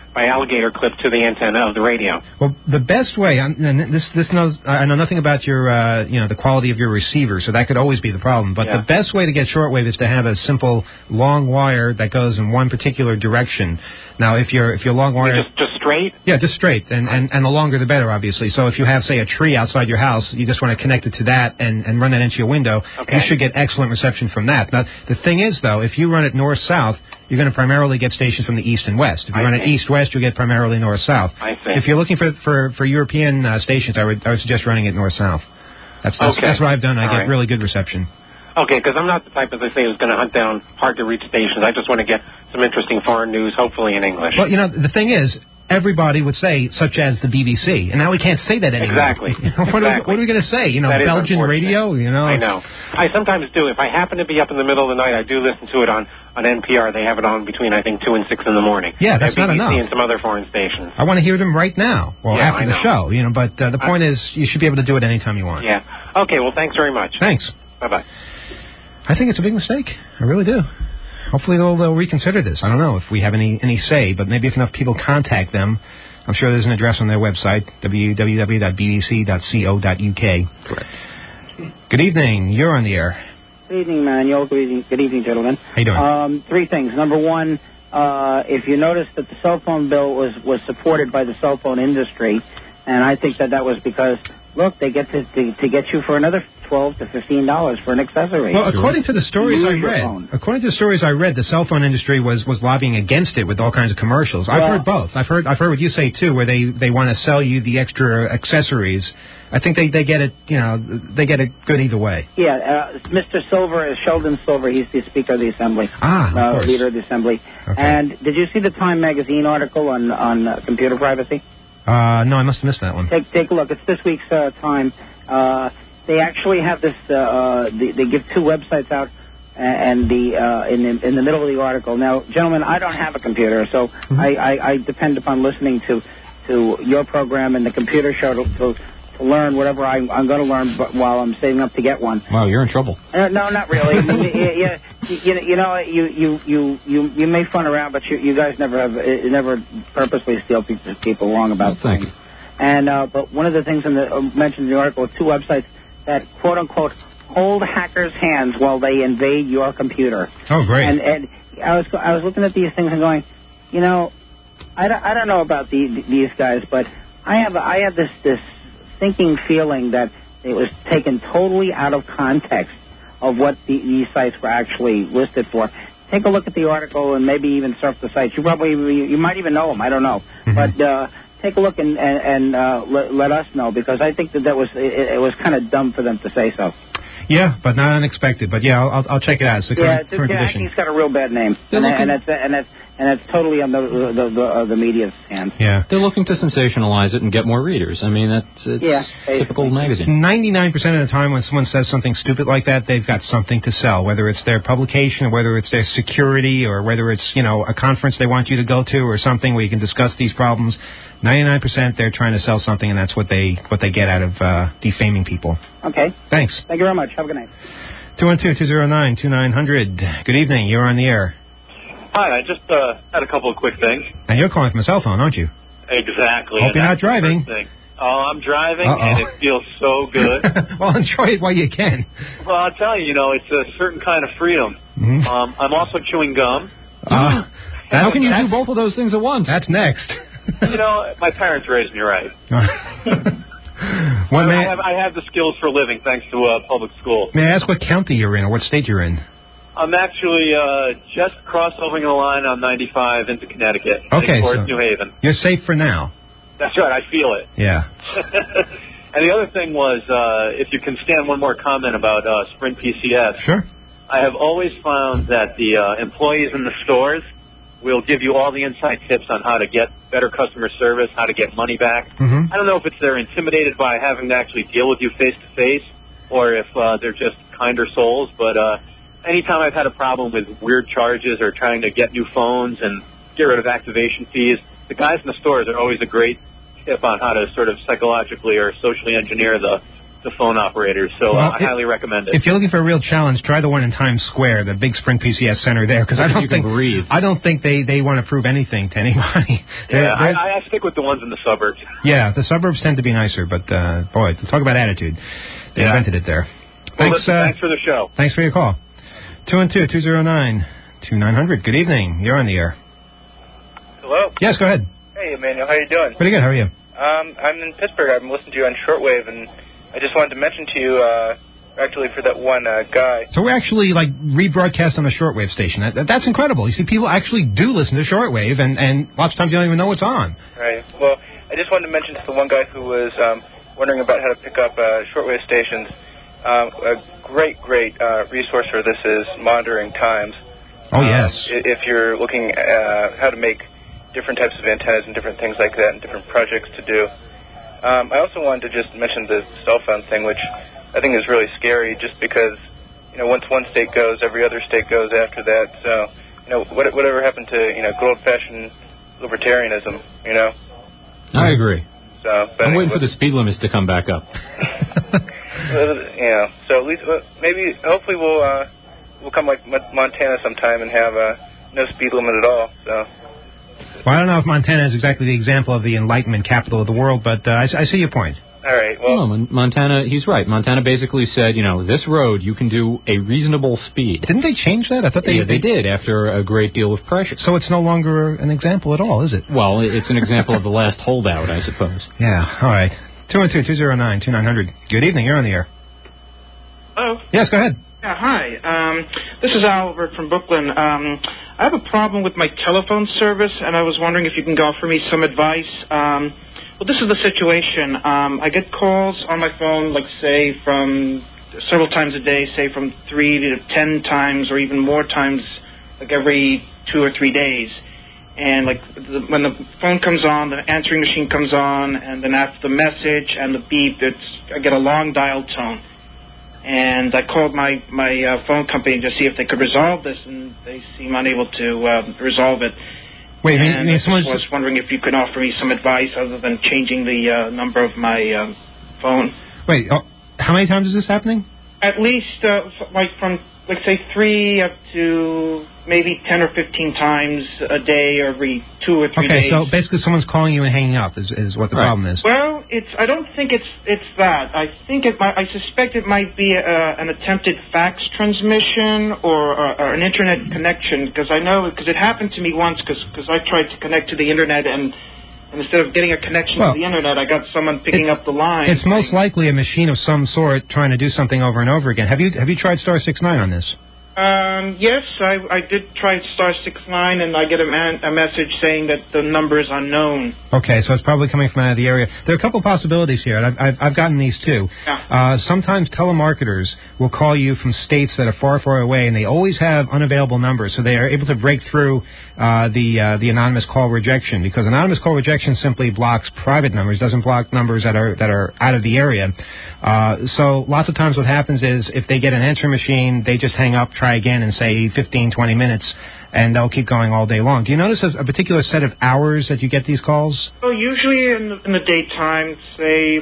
by alligator clip to the antenna of the radio. Well, the best way, and I know nothing about your, the quality of your receiver, so that could always be the problem. But the best way to get shortwave is to have a simple long wire that goes in one particular direction. Now, if your long wire, just straight. Yeah, just straight, and the longer the better, obviously. So if you have, say, a tree outside your house, you just want to connect it to that and run that into your window. Okay. You should get excellent reception from that. Now, the thing is, though, if you run it north-south, you're going to primarily get stations from the east and west. If you run it east-west, you'll get primarily north-south. I see. If you're looking for European stations, I would suggest running it north-south. That's what I've done. I get really good reception. Okay, because I'm not the type, as I say, who's going to hunt down hard-to-reach stations. I just want to get some interesting foreign news, hopefully in English. Well, the thing is, everybody would say, such as the BBC, and now we can't say that anymore. Exactly. What are we going to say? Belgian radio? I know. I sometimes do. If I happen to be up in the middle of the night, I do listen to it on NPR. They have it on between, I think, 2 and 6 in the morning. Yeah, that's not enough. BBC and some other foreign stations. I want to hear them right now, after the show. But the point is, you should be able to do it anytime you want. Yeah. Okay. Well, thanks very much. Thanks. Bye-bye. I think it's a big mistake. I really do. Hopefully they'll reconsider this. I don't know if we have any say, but maybe if enough people contact them. I'm sure there's an address on their website, www.bbc.co.uk. Correct. Good evening. You're on the air. Good evening, Manuel. Good evening, gentlemen. How you doing? 3 things. Number one, if you notice that the cell phone bill was supported by the cell phone industry, and I think that was because, look, they get to get you for another $12 to $15 for an accessory. Well, according to the stories I read, the cell phone industry was lobbying against it with all kinds of commercials. I've heard both. I've heard what you say too, where they want to sell you the extra accessories. I think they get it. They get it good either way. Yeah, Mr. Silver, Sheldon Silver, he's the Speaker of the Assembly. Of course. Leader of the Assembly. Okay. And did you see the Time magazine article on computer privacy? No, I must have missed that one. Take a look. It's this week's Time. They actually have this. They give 2 websites out, and in the middle of the article. Now, gentlemen, I don't have a computer, so I depend upon listening to your program and the computer show to learn whatever I'm going to learn, but while I'm saving up to get one. Wow, you're in trouble. No, not really. You may fun around, but you guys never purposely steal people wrong about things. Thank you. And but one of the things mentioned in the article are 2 websites that quote unquote hold hackers' hands while they invade your computer. Oh, great! And I was looking at these things and going, I don't know about these guys, but I have this thinking feeling that it was taken totally out of context of what these sites were actually listed for. Take a look at the article and maybe even surf the sites. You might even know them. I don't know, but take a look and let us know, because I think that it was kind of dumb for them to say so. Yeah, but not unexpected. But yeah, I'll check it out. It's the current edition. He's got a real bad name, and that's totally on the media's hands. Yeah, they're looking to sensationalize it and get more readers. I mean, it's typical magazine. 99% of the time when someone says something stupid like that, they've got something to sell, whether it's their publication or whether it's their security or whether it's a conference they want you to go to or something where you can discuss these problems. 99% they're trying to sell something, and that's what they get out of defaming people. Okay. Thanks. Thank you very much. Have a good night. 212-209-2900. Good evening. You're on the air. Hi, I just had a couple of quick things. And you're calling from a cell phone, aren't you? Exactly. Hope you're not driving. Oh, I'm driving, and it feels so good. Well, enjoy it while you can. Well, I'll tell you, it's a certain kind of freedom. Mm-hmm. I'm also chewing gum. How can you do both of those things at once? That's next. My parents raised me right. I have the skills for living thanks to public school. May I ask what county you're in or what state you're in? I'm actually just crossing the line on 95 into Connecticut. Okay, towards New Haven. You're safe for now. That's right, I feel it. Yeah. And the other thing was, if you can stand one more comment about Sprint PCS. Sure. I have always found that the employees in the stores will give you all the inside tips on how to get better customer service, how to get money back. Mm-hmm. I don't know if they're intimidated by having to actually deal with you face-to-face or if they're just kinder souls, but anytime I've had a problem with weird charges or trying to get new phones and get rid of activation fees, the guys in the stores are always a great tip on how to sort of psychologically or socially engineer the the phone operators. So I highly recommend it. If you're looking for a real challenge, try the one in Times Square, the big Sprint PCS Center there, because I don't think they want to prove anything to anybody. I stick with the ones in the suburbs. Yeah, the suburbs tend to be nicer, but boy, talk about attitude. They invented it there. Well, thanks for the show. Thanks for your call. 212-209-2900. Good evening. You're on the air. Hello? Yes, go ahead. Hey, Emmanuel. How you doing? Pretty good. How are you? I'm in Pittsburgh. I'm listening to you on shortwave, and I just wanted to mention to you, actually, for that one guy. So we're actually, rebroadcast on a shortwave station. That's incredible. You see, people actually do listen to shortwave, and lots of times you don't even know what's on. Right. Well, I just wanted to mention to the one guy who was wondering about how to pick up shortwave stations. A great resource for this is Monitoring Times. Oh, yes. If you're looking at how to make different types of antennas and different things like that and different projects to do. I also wanted to just mention the cell phone thing, which I think is really scary just because, once one state goes, every other state goes after that. So, whatever happened to, good old-fashioned libertarianism, I agree. So, I'm waiting for the speed limits to come back up. So at least, hopefully we'll come like Montana sometime and have no speed limit at all, so... Well, I don't know if Montana is exactly the example of the Enlightenment capital of the world, but I see your point. All right, well... Montana, he's right. Montana basically said, this road, you can do a reasonable speed. Didn't they change that? I thought they did after a great deal of pressure. So it's no longer an example at all, is it? Well, it's an example of the last holdout, I suppose. Yeah, all right. 212-209-2900. Good evening, you're on the air. Hello? Yes, go ahead. Yeah, hi. This is Albert from Brooklyn. I have a problem with my telephone service, and I was wondering if you can offer me some advice. Well, this is the situation. I get calls on my phone, say, from several times a day, say from 3 to 10 times or even more times, every 2 or 3 days. And, when the phone comes on, the answering machine comes on, and then after the message and the beep, I get a long dial tone. And I called my phone company to see if they could resolve this, and they seem unable to resolve it. Wait, I was wondering if you could offer me some advice other than changing the number of my phone. Wait, how many times is this happening? At least, from, say, 3 up to maybe 10 or 15 times a day or every 2 or 3 days. Okay, so basically someone's calling you and hanging up is what the problem is. Well, I don't think it's that. I suspect it might be an attempted fax transmission or an internet connection, because it happened to me once, because I tried to connect to the internet and instead of getting a connection to the internet, I got someone picking up the line. It's most likely a machine of some sort trying to do something over and over again. Have you tried star 69 on this? Yes, I did try star 69, and I get a message saying that the number is unknown. Okay, so it's probably coming from out of the area. There are a couple possibilities here, and I've gotten these too. Yeah. Sometimes telemarketers will call you from states that are far, far away, and they always have unavailable numbers, so they are able to break through the anonymous call rejection, because anonymous call rejection simply blocks private numbers, doesn't block numbers that are out of the area. So lots of times what happens is if they get an answering machine, they just hang up, try again in, say, 15, 20 minutes, and they'll keep going all day long. Do you notice a particular set of hours that you get these calls? Oh, usually in the daytime, say,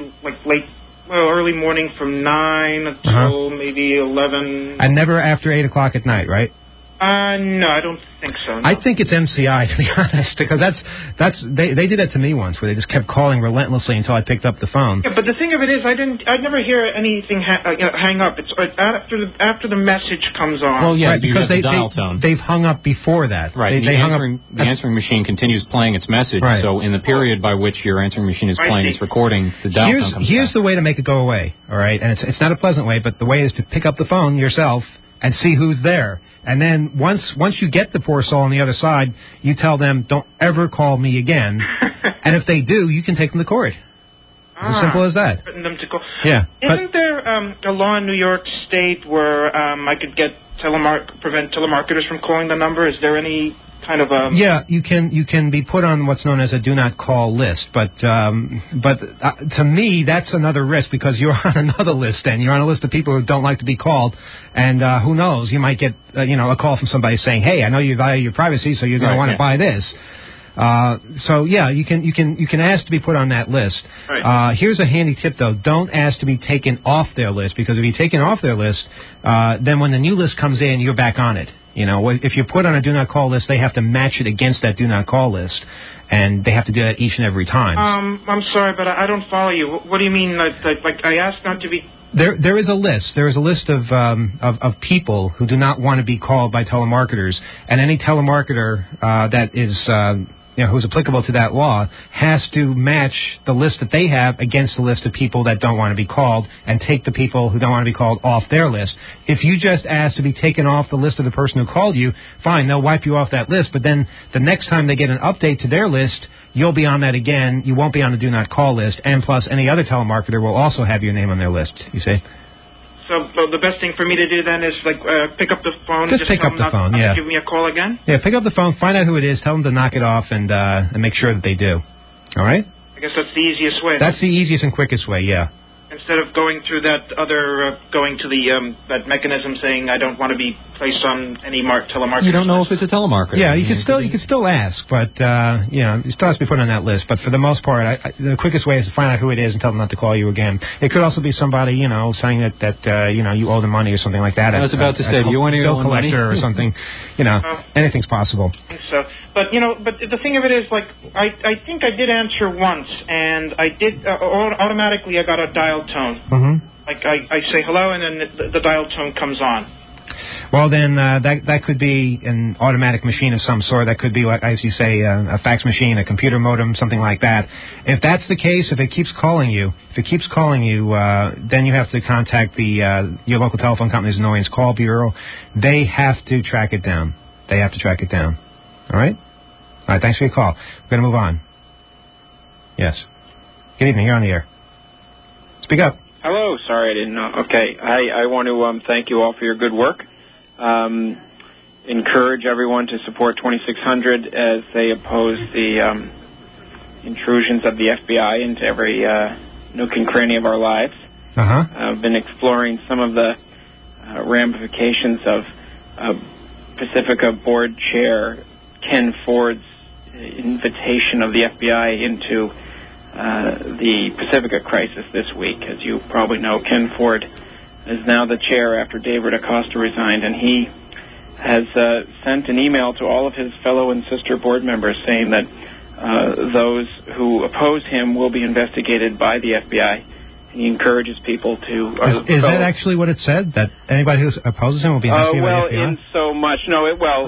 early morning from 9 until maybe 11. And never after 8 o'clock at night, right? No, I don't think so. No. I think it's MCI, to be honest, because they did that to me once, where they just kept calling relentlessly until I picked up the phone. Yeah, but the thing of it is, I never hear anything hang up. It's after the message comes on. Well, yeah, right, because they've hung up before that. Right. The answering machine continues playing its message. Right. So in the period by which your answering machine is playing its recording, the dial tone comes Here's back. the way to make it go away. All right, and it's not a pleasant way, but the way is to pick up the phone yourself and see who's there. And then once you get the poor soul on the other side, you tell them, don't ever call me again. And if they do, you can take them to court. It's as simple as that. Them to call. Yeah. Isn't there a law in New York State where I could prevent telemarketers from calling the number? Is there any kind of a... Yeah, you can be put on what's known as a do not call list, but to me that's another risk, because you're on another list, and you're on a list of people who don't like to be called, and who knows, you might get a call from somebody saying, hey, I know you value your privacy, so you're going to want to buy this. So yeah, you can ask to be put on that list. Right. Here's a handy tip though: don't ask to be taken off their list, because if you're taken off their list, then when the new list comes in, you're back on it. You know, if you're put on a do not call list, they have to match it against that do not call list, and they have to do that each and every time. I'm sorry, but I don't follow you. What do you mean? Like I asked not to be. There is a list. There is a list of people who do not want to be called by telemarketers, and any telemarketer that is who's applicable to that law has to match the list that they have against the list of people that don't want to be called, and take the people who don't want to be called off their list. If you just ask to be taken off the list of the person who called you, fine, they'll wipe you off that list. But then the next time they get an update to their list, you'll be on that again. You won't be on the do not call list, and plus any other telemarketer will also have your name on their list. You see? So the best thing for me to do then is pick up the phone. Just pick up the phone. Yeah. Give me a call again. Yeah, pick up the phone, find out who it is, tell them to knock it off, and make sure that they do. All right? I guess that's the easiest way. That's the easiest and quickest way. Yeah. Instead of going through that other, going to the that mechanism saying I don't want to be placed on any telemarketer. You don't know if it's a telemarketer. Yeah, you can still ask, but you still have to be put on that list. But for the most part, the quickest way is to find out who it is and tell them not to call you again. It could also be somebody saying that you owe them money or something like that. I was about to say, do you want to bill collector or something? Anything's possible. I think so, but the thing of it is, I think I did answer once, and I did automatically I got a dial tone. Mm-hmm. Like I say hello, and then the dial tone comes on. Well, then that could be an automatic machine of some sort. That could be, as you say, a fax machine, a computer modem, something like that. If that's the case, if it keeps calling you, then you have to contact your local telephone company's annoyance call bureau. They have to track it down. All right? All right, thanks for your call. We're going to move on. Yes. Good evening. You're on the air. Speak up. Hello. Sorry, I didn't know. Okay. I want to thank you all for your good work. Encourage everyone to support 2600 as they oppose the intrusions of the FBI into every nook and cranny of our lives. I've been exploring some of the ramifications of Pacifica board chair Ken Ford's invitation of the FBI into the Pacifica crisis this week. As you probably know, Ken Ford is now the chair after David Acosta resigned, and he has sent an email to all of his fellow and sister board members saying that those who oppose him will be investigated by the FBI. And he encourages people to... Is that actually what it said? That anybody who opposes him will be investigated by the FBI? In so much. No,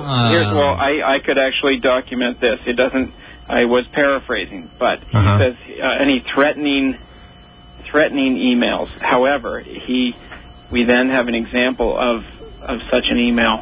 I could actually document this. It doesn't... I was paraphrasing, but he says any threatening emails. However, we then have an example of such an email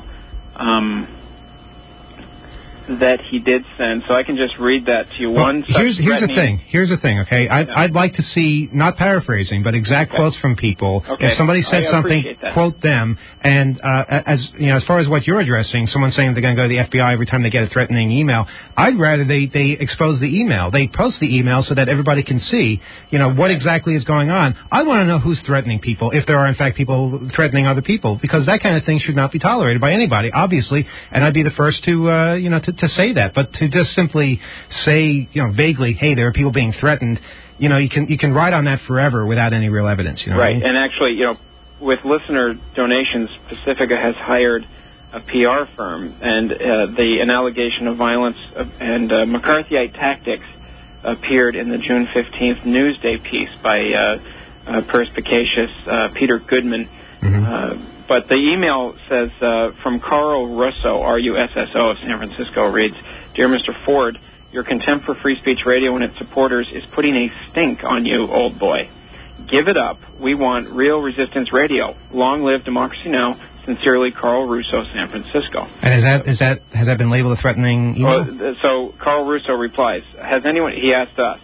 that he did send. So I can just read that to you. Here's the thing. Okay, I'd like to see, not paraphrasing, but exact quotes from people. Okay. If somebody said something, quote them. And as far as what you're addressing, someone saying they're going to go to the FBI every time they get a threatening email, I'd rather they expose the email. They post the email so that everybody can see, what exactly is going on. I want to know who's threatening people, if there are in fact people threatening other people, because that kind of thing should not be tolerated by anybody, obviously. And I'd be the first to say that, but to just simply say, vaguely, hey, there are people being threatened, you can ride on that forever without any real evidence. Right, and actually, with listener donations, Pacifica has hired a PR firm, and an allegation of violence and McCarthyite tactics appeared in the June 15th Newsday piece by perspicacious Peter Goodman. But the email says, from Carl Russo, R-U-S-S-O of San Francisco, reads, Dear Mr. Ford, your contempt for free speech radio and its supporters is putting a stink on you, old boy. Give it up. We want real resistance radio. Long live Democracy Now! Sincerely, Carl Russo, San Francisco. And has that been labeled a threatening email? So Carl Russo replies, has anyone, he asked us,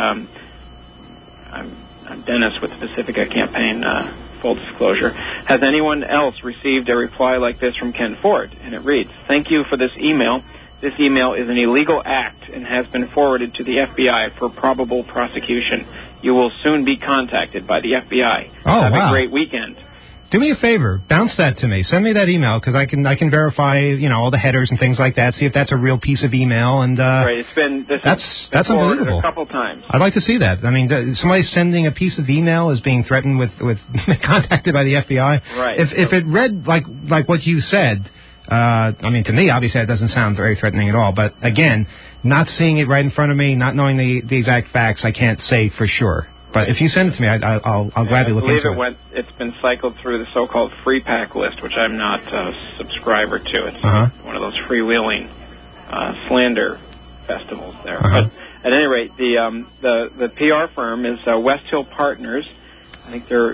I'm Dennis with the Pacifica campaign, full disclosure. Has anyone else received a reply like this from Ken Ford? And it reads, thank you for this email. This email is an illegal act and has been forwarded to the FBI for probable prosecution. You will soon be contacted by the FBI. Have a great weekend. Do me a favor, bounce that to me. Send me that email because I can verify, all the headers and things like that. See if that's a real piece of email. And right, that's unbelievable. A couple times. I'd like to see that. I mean, somebody sending a piece of email is being threatened with contacted by the FBI. Right. If it read like what you said. To me, obviously, that doesn't sound very threatening at all. But again, not seeing it right in front of me, not knowing the exact facts, I can't say for sure. But if you send it to me, I'll gladly look into it. It's been cycled through the so-called free pack list, which I'm not a subscriber to. It's one of those freewheeling slander festivals there. But at any rate, the PR firm is West Hill Partners. I think they're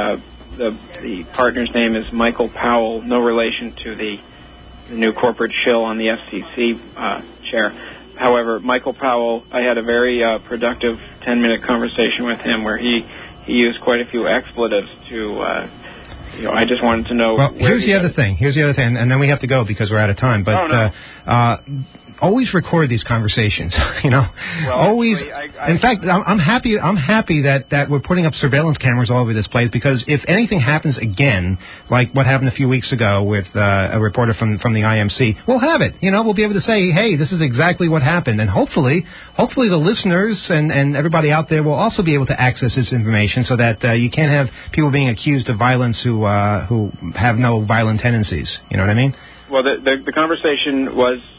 the partner's name is Michael Powell, no relation to the new corporate shill on the FCC chair. However, Michael Powell, I had a very productive 10-minute conversation with him where he used quite a few expletives to, I just wanted to know. Well, here's the other thing, and then we have to go because we're out of time. But always record these conversations. Well, always. In fact, I'm happy that we're putting up surveillance cameras all over this place because if anything happens again, like what happened a few weeks ago with a reporter from the IMC, we'll have it. We'll be able to say, hey, this is exactly what happened, and hopefully the listeners and everybody out there will also be able to access this information so that you can't have people being accused of violence who have no violent tendencies. You know what I mean? Well, the conversation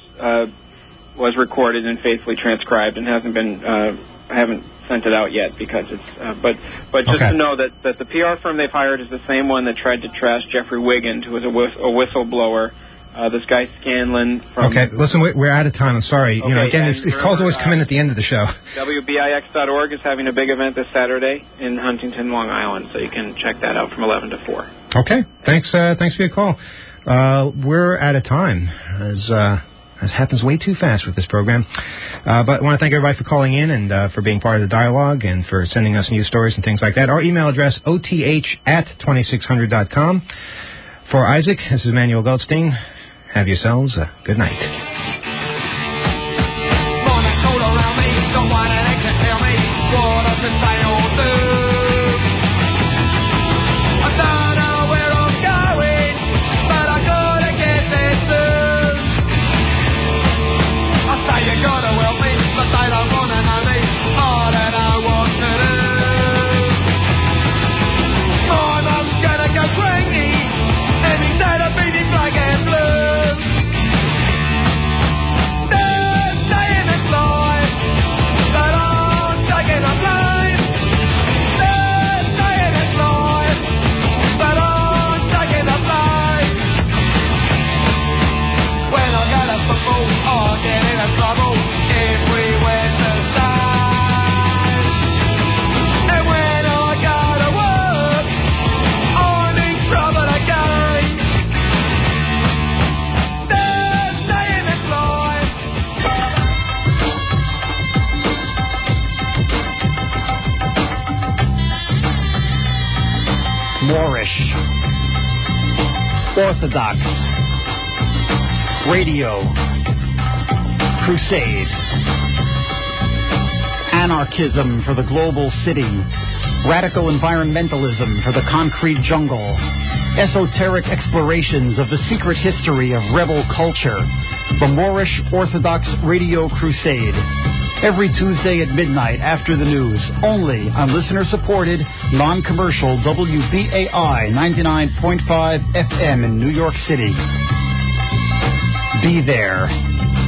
was recorded and faithfully transcribed and hasn't been I haven't sent it out yet because it's but just to know that the PR firm they've hired is the same one that tried to trash Jeffrey Wiggins, who was a whistleblower. This guy Scanlon from... Okay, listen, we're out of time. I'm sorry. Okay, these calls always come in at the end of the show. WBIX.org is having a big event this Saturday in Huntington, Long Island, so you can check that out from 11 to 4. Okay, thanks for your call. We're out of time, as happens way too fast with this program. But I want to thank everybody for calling in and for being part of the dialogue and for sending us news stories and things like that. Our email address, oth@2600.com. For Isaac, this is Emmanuel Goldstein. Have yourselves a good night. Moorish, Orthodox, Radio, Crusade, Anarchism for the Global City, Radical Environmentalism for the Concrete Jungle, Esoteric Explorations of the Secret History of Rebel Culture, the Moorish Orthodox Radio Crusade. Every Tuesday at midnight after the news, only on listener-supported, non-commercial WBAI 99.5 FM in New York City. Be there.